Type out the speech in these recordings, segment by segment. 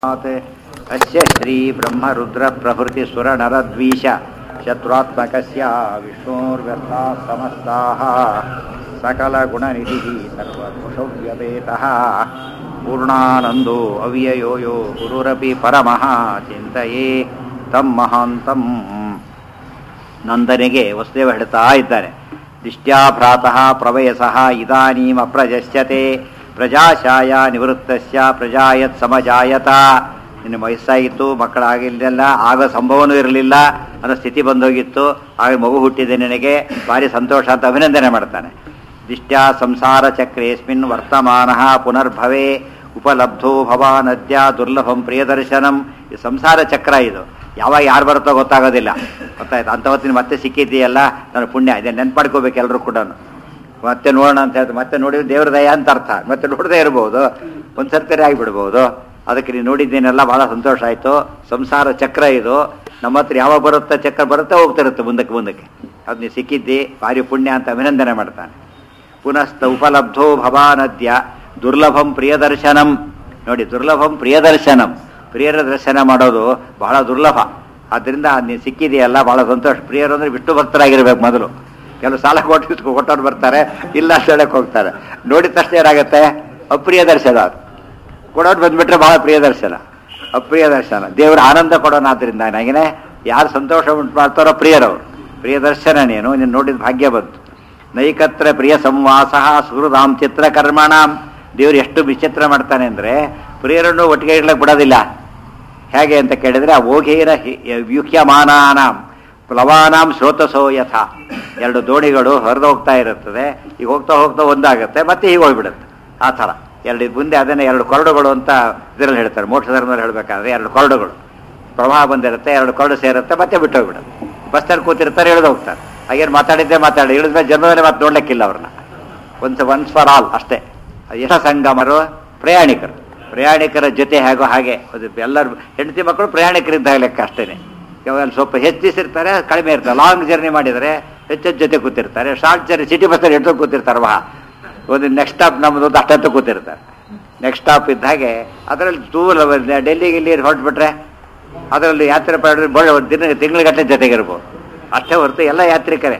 अस्य श्री ब्रह्म रुद्र प्रभृति सुर नर द्वीष शत्रुत्मकस्य विष्णोर्व्यर्थाः समस्ताः सकल गुणनिधिः सर्वदोषव्यपेतः पूर्णानन्दो अव्ययो यो गुरुरपि परमः ಚಿಂತೆಯೇ ತಂ ಮಹಾಂತಂ. ನಂದನಿಗೆ ವಸುದೇವ ಹೇಳ್ತಾ ಇದ್ದಾನೆ, ದಿಷ್ಟ್ಯಾ ಭ್ರಾತಃ ಪ್ರವಯಸಃ ಇದಾನೀಂ ಅಪ್ರಜಶ್ಯತೆ ಪ್ರಜಾಶಾಯ ನಿವೃತ್ತಸ್ಯ ಪ್ರಜಾಯತ್ ಸಮಜಾಯತ. ನಿನ್ನ ವಯಸ್ಸಾಗಿತ್ತು, ಮಕ್ಕಳಾಗಿಲ್ಲ, ಆಗ ಸಂಭವನೂ ಇರಲಿಲ್ಲ ಅನ್ನೋ ಸ್ಥಿತಿ ಬಂದೋಗಿತ್ತು, ಆಗ ಮಗು ಹುಟ್ಟಿದೆ, ನಿನಗೆ ಭಾರಿ ಸಂತೋಷ ಅಂತ ಅಭಿನಂದನೆ ಮಾಡ್ತಾನೆ. ದಿಷ್ಟ್ಯಾ ಸಂಸಾರ ಚಕ್ರೇಸ್ಮಿನ್ ವರ್ತಮಾನಃ ಪುನರ್ಭವೇ ಉಪಲಬ್ಧೋ ಭವಾನದ್ಯ ದುರ್ಲಭಂ ಪ್ರಿಯದರ್ಶನಂ. ಈ ಸಂಸಾರ ಚಕ್ರ ಇದು, ಯಾವಾಗ ಯಾರು ಬರುತ್ತೋ ಗೊತ್ತಾಗೋದಿಲ್ಲ, ಗೊತ್ತಾಯ್ತು. ಅಂಥವತ್ತಿನ ಮತ್ತೆ ಸಿಕ್ಕಿದ್ದೀಯಲ್ಲ, ನನ್ನ ಪುಣ್ಯ ಇದೆ, ನೆನ್ಪಾಡ್ಕೋಬೇಕು ಎಲ್ಲರೂ ಕೂಡ. ಮತ್ತೆ ನೋಡೋಣ ಅಂತ ಹೇಳ್ತಾರೆ, ಮತ್ತೆ ನೋಡಿದ್ರೆ ದೇವ್ರ ದಯ ಅಂತ ಅರ್ಥ. ಮತ್ತೆ ನೋಡದೇ ಇರ್ಬೋದು, ಒಂದ್ಸರ್ತಿ ಆಗಿಬಿಡ್ಬೋದು. ಅದಕ್ಕೆ ನೀನು ನೋಡಿದ್ದೇನೆಲ್ಲ ಭಾಳ ಸಂತೋಷ ಆಯಿತು. ಸಂಸಾರ ಚಕ್ರ ಇದು, ನಮ್ಮ ಹತ್ರ ಯಾವಾಗ ಬರುತ್ತಾ ಚಕ್ರ ಬರುತ್ತಾ ಹೋಗ್ತಿರುತ್ತೆ ಮುಂದಕ್ಕೆ ಮುಂದಕ್ಕೆ. ಅದು ನೀವು ಸಿಕ್ಕಿದ್ದಿ, ಭಾರಿ ಪುಣ್ಯ ಅಂತ ಅಭಿನಂದನೆ ಮಾಡ್ತಾನೆ. ಪುನಸ್ತ ಉಪಲಬ್ಧೋ ಭವಾನದ್ಯ ದುರ್ಲಭಂ ಪ್ರಿಯದರ್ಶನಂ. ನೋಡಿ, ದುರ್ಲಭಂ ಪ್ರಿಯದರ್ಶನಂ, ಪ್ರಿಯರ ದರ್ಶನ ಮಾಡೋದು ಬಹಳ ದುರ್ಲಭ. ಆದ್ದರಿಂದ ನೀನು ಸಿಕ್ಕಿದೆಯಲ್ಲ ಭಾಳ ಸಂತೋಷ. ಪ್ರಿಯರು ಅಂದರೆ ವಿಷ್ಣು ಭಕ್ತರಾಗಿರ್ಬೇಕು ಮೊದಲು. ಕೆಲವು ಸಾಲ ಕೊಟ್ಟವ್ರು ಬರ್ತಾರೆ, ಇಲ್ಲ ಅಂತ ಹೇಳಕ್ಕೆ ಹೋಗ್ತಾರೆ. ನೋಡಿದ ತಕ್ಷಣ ಏನಾಗುತ್ತೆ, ಅಪ್ರಿಯ ದರ್ಶನ. ಅದು ಕೊಡೋರು ಬಂದ್ಬಿಟ್ರೆ ಬಹಳ ಪ್ರಿಯ ದರ್ಶನ, ಅಪ್ರಿಯ ದರ್ಶನ. ದೇವರ ಆನಂದ ಕೊಡೋಣ. ಆದ್ದರಿಂದ ನನಗೇನೆ ಯಾರು ಸಂತೋಷ ಉಂಟು ಮಾಡ್ತಾರೋ ಪ್ರಿಯರವರು. ಪ್ರಿಯ ದರ್ಶನ ನೀನು ನೋಡಿದ ಭಾಗ್ಯ ಬಂತು. ನೈಕತ್ರ ಪ್ರಿಯ ಸಂವಾಸ ಸುಹೃದಾಂ ಚಿತ್ರ ಕರ್ಮಣಾಂ. ದೇವರು ಎಷ್ಟು ವಿಚಿತ್ರ ಮಾಡ್ತಾನೆ ಅಂದರೆ, ಪ್ರಿಯರನ್ನು ಒಟ್ಟಿಗೆ ಇಡ್ಲಕ್ಕೆ ಬಿಡೋದಿಲ್ಲ. ಹೇಗೆ ಅಂತ ಕೇಳಿದರೆ, ಓಘೇನ ವ್ಯೂಹ್ಯಮಾನಾನಾಂ ಪ್ಲವಾನಾಂ ಸ್ರೋತಸೋ ಯಥ. ಎರಡು ದೋಣಿಗಳು ಹರಿದು ಹೋಗ್ತಾ ಇರುತ್ತದೆ, ಈಗ ಹೋಗ್ತಾ ಹೋಗ್ತಾ ಒಂದಾಗುತ್ತೆ, ಮತ್ತೆ ಹೀಗೆ ಹೋಗ್ಬಿಡುತ್ತೆ. ಆ ಥರ ಎರಡು ಮುಂದೆ ಅದನ್ನೇ ಎರಡು ಕೊರಡುಗಳು ಅಂತ ಇದರಲ್ಲಿ ಹೇಳ್ತಾರೆ, ಮೋಕ್ಷ ಧರ್ಮದಲ್ಲಿ ಹೇಳಬೇಕಾದ್ರೆ. ಎರಡು ಕೊರಡುಗಳು ಪ್ರವಾಹ ಬಂದಿರುತ್ತೆ, ಎರಡು ಕೊರಡು ಸೇರುತ್ತೆ, ಮತ್ತೆ ಬಿಟ್ಟು ಹೋಗ್ಬಿಡುತ್ತೆ. ಬಸ್ಸಲ್ಲಿ ಕೂತಿರ್ತಾರೆ, ಇಳಿದು ಹೋಗ್ತಾರೆ. ಹಾಗೇನು ಮಾತಾಡಿದ್ದೆ ಇಳಿದ್ಮೇಲೆ ಜನ್ಮದಲ್ಲಿ ಮತ್ತೆ ನೋಡ್ಲಿಕ್ಕಿಲ್ಲ ಅವ್ರನ್ನ. ಒನ್ಸ್ ಫಾರ್ ಆಲ್ ಅಷ್ಟೇ. ಯಶ ಸಂಗಮರು ಪ್ರಯಾಣಿಕರ ಜೊತೆ ಹೇಗೋ ಹಾಗೆ. ಎಲ್ಲರೂ ಹೆಂಡತಿ ಮಕ್ಕಳು ಪ್ರಯಾಣಿಕರಿದ್ದಾಗ ಲೆಕ್ಕ ಅಷ್ಟೇ. ಸ್ವಲ್ಪ ಹೆಚ್ಚು ದಿವಸ ಇರ್ತಾರೆ, ಕಡಿಮೆ ಇರ್ತಾರೆ. ಲಾಂಗ್ ಜರ್ನಿ ಮಾಡಿದರೆ ಹೆಚ್ಚು ಜೊತೆ ಕೂತಿರ್ತಾರೆ. ಶಾರ್ಟ್ ಜರ್ನಿ ಸಿಟಿ ಬಸ್ಸಲ್ಲಿ ಎಷ್ಟೋ ಕೂತಿರ್ತಾರೆ. ಒಂದು ನೆಕ್ಸ್ಟ್ ಸ್ಟಾಪ್ ನಮ್ಮದು ಅಷ್ಟೊತ್ತು ಕೂತಿರ್ತಾರೆ. ನೆಕ್ಸ್ಟ್ ಸ್ಟಾಪ್ ಇದ್ದ ಹಾಗೆ ಅದರಲ್ಲಿ ಡೆಲ್ಲಿಗೆ ಇಲ್ಲಿ ಹೊರಟ್ಬಿಟ್ರೆ ಅದರಲ್ಲಿ ಯಾತ್ರೆ ಒಂದು ತಿಂಗಳಿಗಟ್ಟಲೆ ಜೊತೆಗಿರ್ಬೋದು. ಅಷ್ಟೇ ಹೊರತು ಎಲ್ಲ ಯಾತ್ರಿಕರೇ.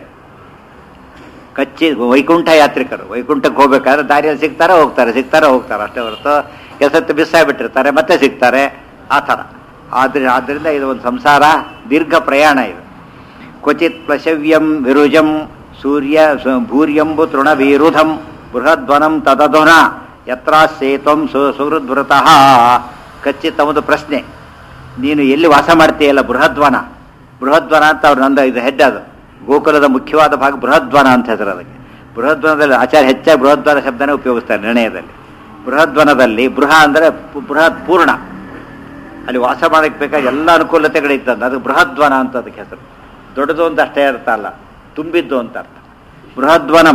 ವೈಕುಂಠ ಯಾತ್ರಿಕರು. ವೈಕುಂಠಕ್ಕೆ ಹೋಗ್ಬೇಕಾದ್ರೆ ದಾರಿಯಲ್ಲಿ ಸಿಗ್ತಾರೆ ಹೋಗ್ತಾರೆ ಅಷ್ಟೇ ಹೊರತು ಕೆಲಸತ್ತು ಮಿಸ್ ಆಗಿಬಿಟ್ಟಿರ್ತಾರೆ, ಮತ್ತೆ ಸಿಗ್ತಾರೆ, ಆ ಥರ. ಆದ್ದರಿಂದ ಇದು ಒಂದು ಸಂಸಾರ ದೀರ್ಘ ಪ್ರಯಾಣ. ಇದು ಕ್ವಚಿತ್ ಪ್ಲಶವ್ಯಂ ವಿರುಜಂ ಸೂರ್ಯ ಭೂರ್ಯಂಬು ತೃಣವೀರುಧಂ ಬೃಹದ್ವನಂ ತದಧುನ ಯತ್ರಾಸ್ಯೇತ್ವಂ ಸುಹೃದ್ವೃತಃ. ಕಚ್ಚಿತ್ ಒಂದು ಪ್ರಶ್ನೆ, ನೀನು ಎಲ್ಲಿ ವಾಸ ಮಾಡ್ತೀಯಲ್ಲ ಬೃಹದ್ವನ ಅಂತ ಅವ್ರು ನಂದು ಇದು ಹೆಡ್. ಅದು ಗೋಕುಲದ ಮುಖ್ಯವಾದ ಭಾಗ ಬೃಹದ್ವನ ಅಂತ ಹೆಸರು ಅದಕ್ಕೆ. ಬೃಹದ್ವನದಲ್ಲಿ ಆಚಾರ್ಯ ಹೆಚ್ಚಾಗಿ ಬೃಹದ್ವನ ಶಬ್ದನೇ ಉಪಯೋಗಿಸ್ತಾರೆ ನಿರ್ಣಯದಲ್ಲಿ. ಬೃಹದ್ವನದಲ್ಲಿ ಬೃಹ ಅಂದರೆ ಬೃಹತ್ ಪೂರ್ಣ, ಅಲ್ಲಿ ವಾಸ ಮಾಡಕ್ಕೆ ಬೇಕಾದ ಎಲ್ಲ ಅನುಕೂಲತೆಗಳಿತ್ತಂತ ಅದು ಬೃಹದ್ವನ ಅಂತ ಅದಕ್ಕೆ ಹೆಸರು. ದೊಡ್ಡದು ಅಂತ ಅಷ್ಟೇ ಅರ್ಥ ಅಲ್ಲ, ತುಂಬಿದ್ದು ಅಂತ ಅರ್ಥ. ಬೃಹದ್ವನಂ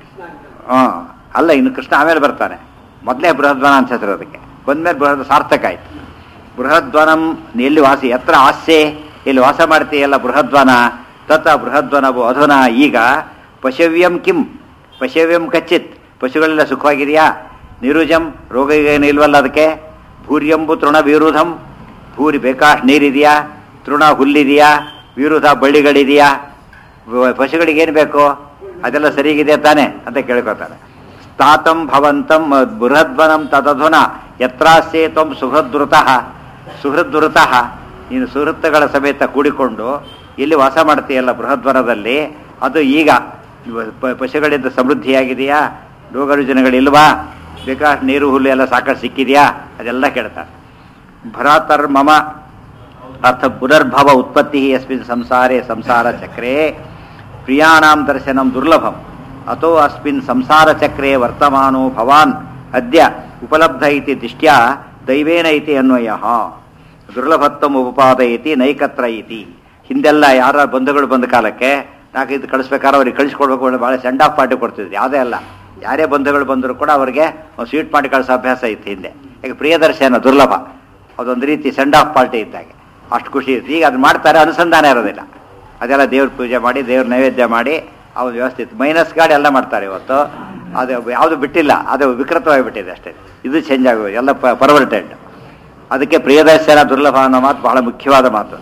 ಅಲ್ಲ, ಇನ್ನು ಕೃಷ್ಣ ಆಮೇಲೆ ಬರ್ತಾನೆ. ಮೊದಲೇ ಬೃಹದ್ವನ ಅಂತ ಹೆಸರು ಅದಕ್ಕೆ. ಬಂದ್ಮೇಲೆ ಬೃಹದ್ ಸಾರ್ಥಕ ಆಯ್ತು. ಬೃಹದ್ವನಂ ಎಲ್ಲಿ ವಾಸಿ ಎತ್ರ ಆಸ್ಯೆ, ಎಲ್ಲಿ ವಾಸ ಮಾಡ್ತೀಯಲ್ಲ ಬೃಹದ್ವನ ತತ ಬೃಹದ್ವನವು ಅಧುನಾ ಈಗ. ಪಶವ್ಯಂ ಕಿಂ ಪಶವ್ಯಂ ಕಚ್ಚಿತ್, ಪಶುಗಳೆಲ್ಲ ಸುಖವಾಗಿದೆಯಾ. ನಿರುಜಂ ರೋಗ ಏನು ಇಲ್ವಲ್ಲ ಅದಕ್ಕೆ. ಭೂರ್ಯಂಬು ತೃಣ ವಿರುಧಂ, ಭೂರಿ ಬೇಕಾಷ್ಟು ನೀರಿದೆಯಾ, ತೃಣ ಹುಲ್ಲಿದೆಯಾ, ವಿರುಧ ಬಳ್ಳಿಗಳಿದೆಯಾ. ಪಶುಗಳಿಗೇನು ಬೇಕು ಅದೆಲ್ಲ ಸರಿಗಿದೆ ತಾನೆ ಅಂತ ಕೇಳ್ಕೊತಾರೆ. ಸ್ಥಾತಂ ಭವಂತಂ ಬೃಹದ್ವನಂ ತದಧುನ ಯತ್ರಾಸ್ಯೇ ತ್ವಂ ಸುಹೃದ್ವೃತಃ. ನೀನು ಸುಹೃತ್ತುಗಳ ಸಮೇತ ಕೂಡಿಕೊಂಡು ಎಲ್ಲಿ ವಾಸ ಮಾಡ್ತೀಯಲ್ಲ ಬೃಹದ್ವನದಲ್ಲಿ, ಅದು ಈಗ ಪಶುಗಳಿಂದ ಸಮೃದ್ಧಿಯಾಗಿದೆಯಾ, ರೋಗ ರುಜಿನಗಳಿಲ್ವಾ, ಬೇಕಾಷ್ಟು ನೀರು ಹುಲ್ಲು ಎಲ್ಲ ಸಾಕಷ್ಟು ಸಿಕ್ಕಿದೆಯಾ, ಅದೆಲ್ಲ ಕೇಳ್ತಾರೆ. ಭ್ರಾತರ್ ಮಮ ಅರ್ಥ ಪುನರ್ಭವ ಉತ್ಪತ್ತಿ ಯಸ್ಮಿನ್ ಸಂಸಾರೇ ಸಂಸಾರ ಚಕ್ರೇ ಪ್ರಿಯಾಣಾಂ ದರ್ಶನಂ ದುರ್ಲಭಂ ಅಥೋ ಅಸ್ಮಿನ್ ಸಂಸಾರ ಚಕ್ರೇ ವರ್ತಮಾನೋ ಭವಾನ್ ಅದ್ಯ ಉಪಲಬ್ಧ ಇತಿ ದಿಷ್ಟ್ಯಾ ದೈವೇನ ಇತಿ ಅನ್ವಯಃ. ದುರ್ಲಭತ್ವಂ ಉಪಪಾದಯತಿ ನೈಕತ್ರ ಇತಿ. ಹಿಂದೆಲ್ಲ ಯಾರ ಬಂಧುಗಳು ಬಂದ ಕಾಲಕ್ಕೆ ನಾಲ್ಕೈದು ಕಳಿಸ್ಬೇಕಾದ್ರೆ ಅವ್ರಿಗೆ ಕಳಿಸ್ಕೊಡ್ಬೇಕು, ಭಾಳ ಸೆಂಡ್ ಆಫ್ ಪಾರ್ಟಿ ಕೊಡ್ತಿದ್ರು. ಯಾವುದೇ ಅಲ್ಲ, ಯಾರೇ ಬಂಧುಗಳು ಬಂದರೂ ಕೂಡ ಅವ್ರಿಗೆ ಒಂದು ಸ್ವೀಟ್ ಮಾಡಿ ಕಳಿಸೋ ಅಭ್ಯಾಸ ಇತ್ತು ಹಿಂದೆ. ಈಗ ಪ್ರಿಯದರ್ಶನ ದುರ್ಲಭ, ಅದೊಂದು ರೀತಿ ಸೆಂಡ್ ಆಫ್ ಪಾರ್ಟಿ ಇದ್ದಾಗೆ. ಅಷ್ಟು ಖುಷಿ ಇತ್ತು. ಈಗ ಅದು ಮಾಡ್ತಾರೆ, ಅನುಸಂಧಾನ ಇರೋದಿಲ್ಲ. ಅದೆಲ್ಲ ದೇವ್ರ ಪೂಜೆ ಮಾಡಿ ದೇವ್ರ ನೈವೇದ್ಯ ಮಾಡಿ ಅವ್ರು ವ್ಯವಸ್ಥೆ ಇತ್ತು. ಮೈನಸ್ ಗಾಡಿ ಎಲ್ಲ ಮಾಡ್ತಾರೆ ಇವತ್ತು. ಅದು ಯಾವುದು ಬಿಟ್ಟಿಲ್ಲ, ಅದು ವಿಕೃತವಾಗಿಬಿಟ್ಟಿದೆ ಅಷ್ಟೇ. ಇದು ಚೇಂಜ್ ಆಗೋದು, ಎಲ್ಲ ಪರ್ವರ್ಟೆಡ್. ಅದಕ್ಕೆ ಪ್ರಿಯದರ್ಶನ ದುರ್ಲಭ ಅನ್ನೋ ಮಾತು ಬಹಳ ಮುಖ್ಯವಾದ ಮಾತು.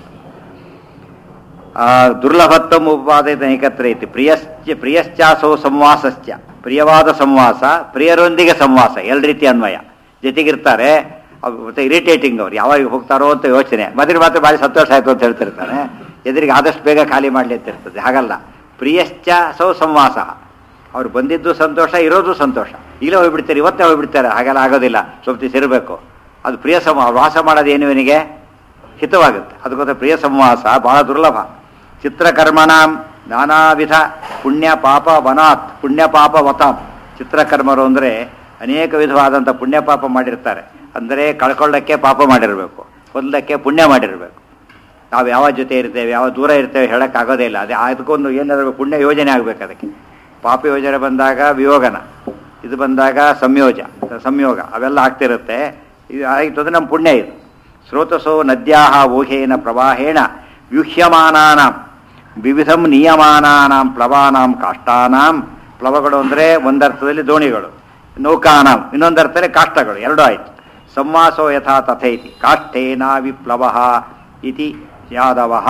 ದುರ್ಲಭತ್ವ ಉಪಾದಿತ ಏಕತ್ರ ಐತಿ. ಪ್ರಿಯಶ್ಚಾಸೋ ಸಂವಾಸಶ್ಚ, ಪ್ರಿಯವಾದ ಸಂವಾಸ, ಪ್ರಿಯರೊಂದಿಗೆ ಸಂವಾಸ, ಎರಡು ರೀತಿ ಅನ್ವಯ. ಜೊತೆಗಿರ್ತಾರೆ, ಮತ್ತೆ ಇರಿಟೇಟಿಂಗ್ ಅವ್ರು ಯಾವಾಗ ಹೋಗ್ತಾರೋ ಅಂತ ಯೋಚನೆ, ಮದುವೆ ಮಾತ್ರ ಭಾರಿ ಸಂತೋಷ ಆಯಿತು ಅಂತ ಹೇಳ್ತಿರ್ತಾನೆ, ಎದುರಿಗೆ ಆದಷ್ಟು ಬೇಗ ಖಾಲಿ ಮಾಡಲಿ ಅಂತ ಇರ್ತದೆ. ಹಾಗಲ್ಲ, ಪ್ರಿಯಶ್ಚಾಸೋ ಸಂವಾಸ, ಅವ್ರು ಬಂದಿದ್ದು ಸಂತೋಷ, ಇರೋದು ಸಂತೋಷ. ಇಲ್ಲೇ ಹೋಗ್ಬಿಡ್ತಾರೆ, ಇವತ್ತೇ ಹೋಗ್ಬಿಡ್ತಾರೆ, ಹಾಗೆಲ್ಲ ಆಗೋದಿಲ್ಲ, ಸ್ವಲ್ಪ ದಿವಸ ಇರಬೇಕು. ಅದು ಪ್ರಿಯ ವಾಸ ಮಾಡೋದು ಏನು ಇವನಿಗೆ ಹಿತವಾಗುತ್ತೆ. ಅದಕ್ಕೋಸ್ಕರ ಪ್ರಿಯ ಸಂವಾಸ ಬಹಳ ದುರ್ಲಭ. ಚಿತ್ರಕರ್ಮಣಾಂ ನಾನಾ ವಿಧ ಪುಣ್ಯ ಪಾಪ ವನಾತ್, ಪುಣ್ಯ ಪಾಪ ವತಾಂ. ಚಿತ್ರಕರ್ಮರು ಅಂದರೆ ಅನೇಕ ವಿಧವಾದಂಥ ಪುಣ್ಯ ಪಾಪ ಮಾಡಿರ್ತಾರೆ. ಅಂದರೆ ಕಳ್ಕೊಳ್ಳೋಕ್ಕೆ ಪಾಪ ಮಾಡಿರಬೇಕು, ಹೊಂದಕ್ಕೆ ಪುಣ್ಯ ಮಾಡಿರಬೇಕು. ನಾವು ಯಾವ ಜೊತೆ ಇರ್ತೇವೆ, ಯಾವ ದೂರ ಇರ್ತೇವೆ ಹೇಳೋಕ್ಕಾಗೋದೇ ಇಲ್ಲ. ಅದೇ ಅದಕ್ಕೊಂದು ಏನಾದರೂ ಪುಣ್ಯ ಯೋಜನೆ ಆಗಬೇಕು. ಅದಕ್ಕೆ ಪಾಪ ಯೋಜನೆ ಬಂದಾಗ ವಿಯೋಗನ, ಇದು ಬಂದಾಗ ಸಂಯೋಗ ಅವೆಲ್ಲ ಆಗ್ತಿರುತ್ತೆ. ಇದು ಆಯಿತು ಅಂದರೆ ನಮ್ಮ ಪುಣ್ಯ ಇದು. ಸ್ರೋತಸೋ ನದ್ಯಾಹ ಓಹೇನ ಪ್ರವಾಹೇಣ ವ್ಯೂಹ್ಯಮಾನಾನಾಂ ವಿವಿಧಂ ನಿಯಮಾನಾನಾಂ ಪ್ಲವಾನಾಂ ಕಾಷ್ಟಾನಾಂ. ಪ್ಲವಗಳು ಅಂದರೆ ಒಂದರ್ಥದಲ್ಲಿ ದೋಣಿಗಳು, ನೌಕಾನಾಂ ಇನ್ನೊಂದರ್ಥದಲ್ಲಿ ಕಾಷ್ಟಗಳು, ಎರಡೂ ಆಯಿತು. ಸಂವಾಸೋ ಯಥಾ ತಥೈತಿ ಕಾಷ್ಠೇ ನಾವಿ ಪ್ಲವಃ ಇತಿ ಯಾದವಃ.